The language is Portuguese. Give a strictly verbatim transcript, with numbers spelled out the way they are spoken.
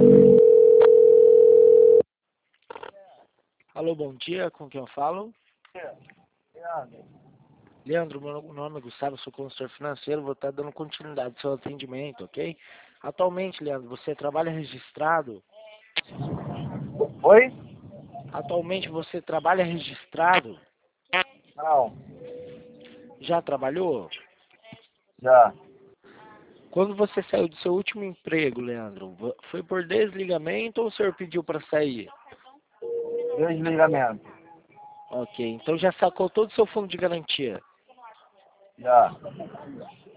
Alô, bom dia, com quem eu falo? Leandro. Leandro, meu nome é Gustavo, sou consultor financeiro, vou estar dando continuidade ao seu atendimento, ok? Atualmente, Leandro, você trabalha registrado? Oi? Atualmente você trabalha registrado? Não, Já trabalhou? já. Quando você saiu do seu último emprego, Leandro, vo- foi por desligamento ou o senhor pediu para sair? Desligamento. Ok, então já sacou todo o seu fundo de garantia? Já.